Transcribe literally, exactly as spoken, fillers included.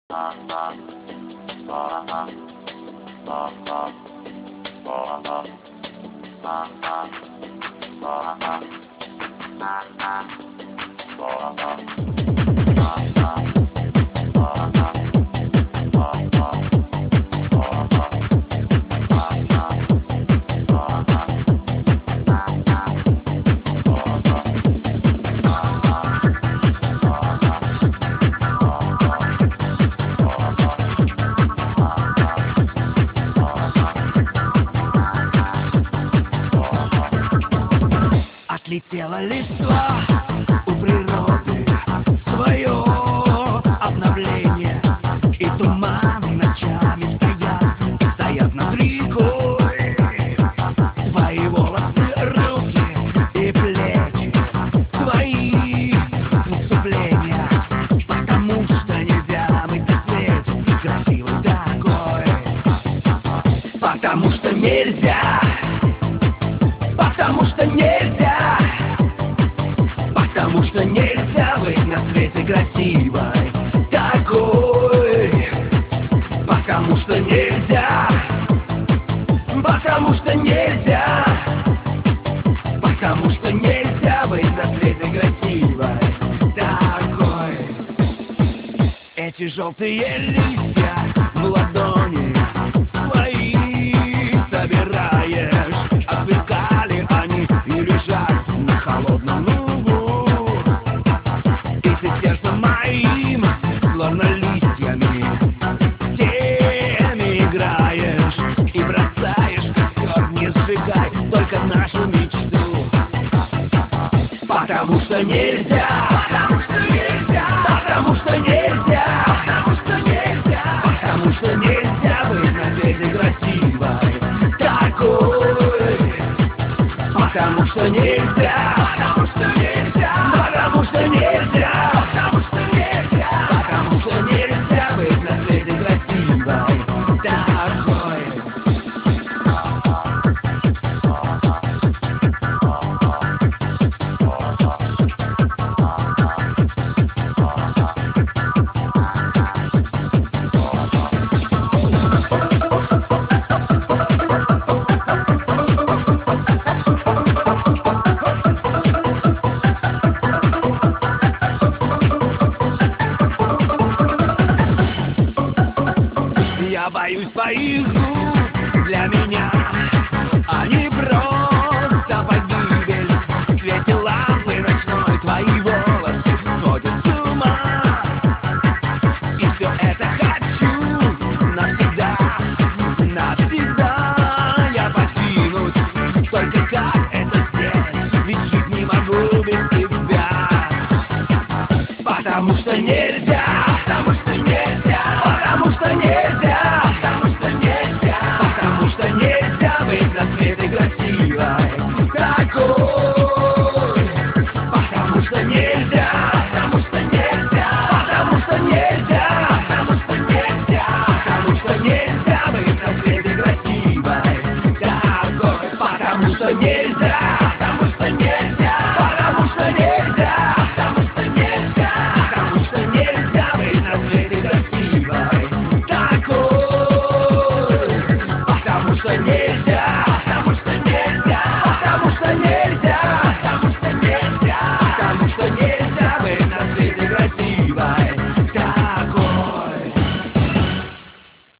Отлетела листва у природы, свое обновление. И туманы ночами стоят, стоят над рекой. Твои волосы, руки и плечи, твои преступления. Потому что нельзя быть на свете красивой такой. Потому что нельзя. Потому что нельзя. Потому что нельзя быть на свете красивой такой. Потому что нельзя. Потому что нельзя. Потому что нельзя быть на свете красивой такой. Эти желтые листья в ладони свои собираешь. Отсверкали они и лежат на холодном лугу. И ты сердцем моим, словно листьями, теми играешь и бросаешь в костер. Не сжигай только нашу мечту. Потому что нельзя. Потому что нельзя. Потому что нельзя. Потому что нельзя. Потому что нельзя быть на свете красивой такой. Потому что нельзя. Потому что нельзя. Потому что нельзя. Потому что нельзя. Потому что нельзя быть на свете красивой такой. Я боюсь твоих губ, для меня они просто